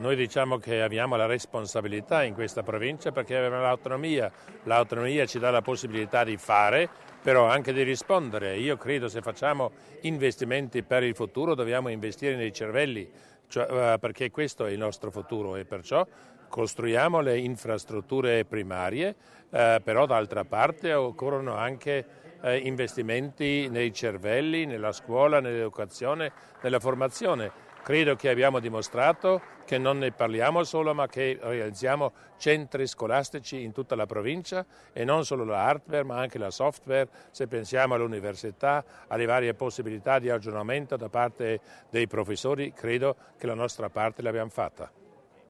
Noi diciamo che abbiamo la responsabilità in questa provincia perché abbiamo l'autonomia. L'autonomia ci dà la possibilità di fare, però anche di rispondere. Io credo se facciamo investimenti per il futuro dobbiamo investire nei cervelli, perché questo è il nostro futuro e perciò costruiamo le infrastrutture primarie, però d'altra parte occorrono anche investimenti nei cervelli, nella scuola, nell'educazione, nella formazione. Credo che abbiamo dimostrato che non ne parliamo solo, ma che realizziamo centri scolastici in tutta la provincia e non solo la hardware ma anche la software, se pensiamo all'università, alle varie possibilità di aggiornamento da parte dei professori, credo che la nostra parte l'abbiamo fatta.